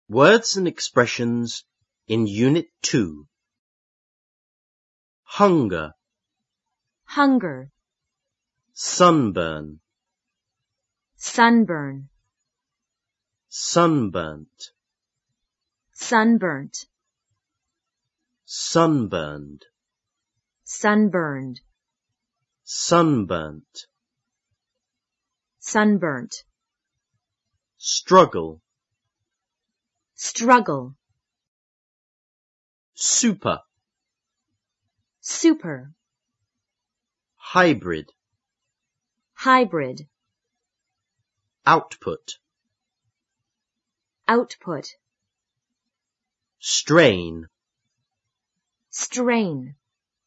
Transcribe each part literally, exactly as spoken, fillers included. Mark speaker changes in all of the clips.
Speaker 1: Words and expressions in Unit two. Hunger,
Speaker 2: hunger,
Speaker 1: sunburn,
Speaker 2: sunburn,
Speaker 1: sunburnt,
Speaker 2: sunburnt,
Speaker 1: sunburned,
Speaker 2: sunburned,
Speaker 1: sunburnt,
Speaker 2: sunburnt,
Speaker 1: struggle,
Speaker 2: struggle,
Speaker 1: super,
Speaker 2: super,
Speaker 1: hybrid,
Speaker 2: hybrid,
Speaker 1: output,
Speaker 2: output,
Speaker 1: strain,
Speaker 2: strain,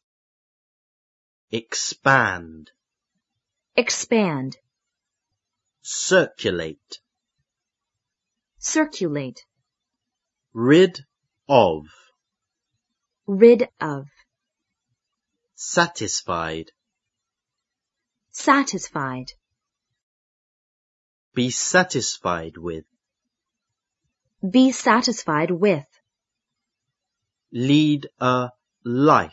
Speaker 1: expand,
Speaker 2: expand,
Speaker 1: circulate,
Speaker 2: circulate,
Speaker 1: rid of,
Speaker 2: rid of,
Speaker 1: satisfied,
Speaker 2: satisfied,
Speaker 1: be satisfied with,
Speaker 2: be satisfied with,
Speaker 1: lead a life,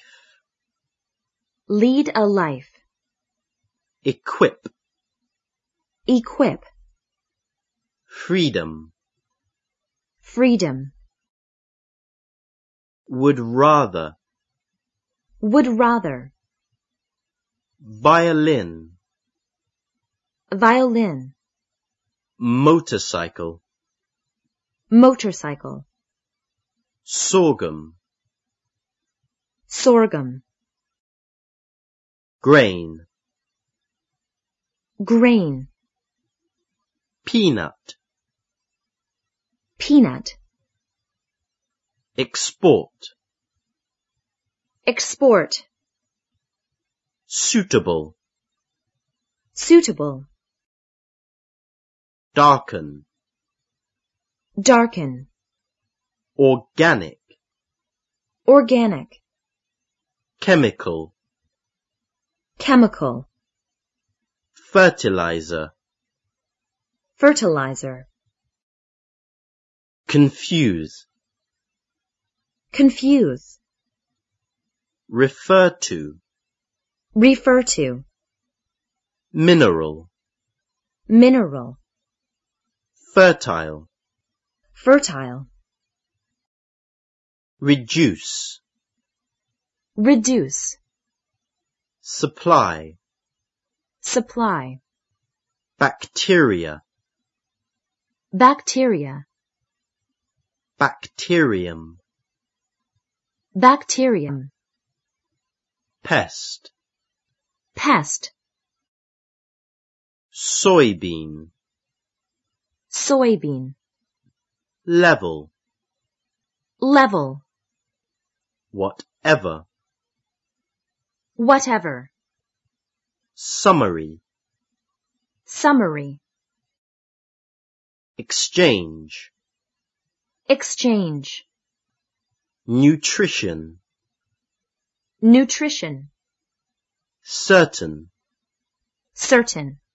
Speaker 2: lead a life,
Speaker 1: equip,
Speaker 2: equip,
Speaker 1: freedom,
Speaker 2: freedom,
Speaker 1: would rather,
Speaker 2: would rather,
Speaker 1: violin,
Speaker 2: violin,
Speaker 1: motorcycle,
Speaker 2: motorcycle,
Speaker 1: sorghum,
Speaker 2: sorghum,
Speaker 1: grain,
Speaker 2: grain,
Speaker 1: peanut,
Speaker 2: peanut,
Speaker 1: export,
Speaker 2: export,
Speaker 1: suitable,
Speaker 2: suitable,
Speaker 1: darken,
Speaker 2: darken,
Speaker 1: organic,
Speaker 2: organic,
Speaker 1: chemical,
Speaker 2: chemical,
Speaker 1: fertilizer,
Speaker 2: fertilizer,
Speaker 1: confuse,
Speaker 2: confuse,
Speaker 1: refer to,
Speaker 2: refer to,
Speaker 1: mineral,
Speaker 2: mineral,
Speaker 1: fertile,
Speaker 2: fertile,
Speaker 1: reduce,
Speaker 2: reduce,
Speaker 1: supply,
Speaker 2: supply,
Speaker 1: bacteria,
Speaker 2: bacteria,
Speaker 1: bacterium,
Speaker 2: bacterium,
Speaker 1: pest,
Speaker 2: pest,
Speaker 1: soybean,
Speaker 2: soybean,
Speaker 1: level,
Speaker 2: level,
Speaker 1: whatever,
Speaker 2: whatever,
Speaker 1: summary,
Speaker 2: summary,
Speaker 1: exchange,
Speaker 2: exchange,
Speaker 1: nutrition,
Speaker 2: nutrition,
Speaker 1: certain,
Speaker 2: certain,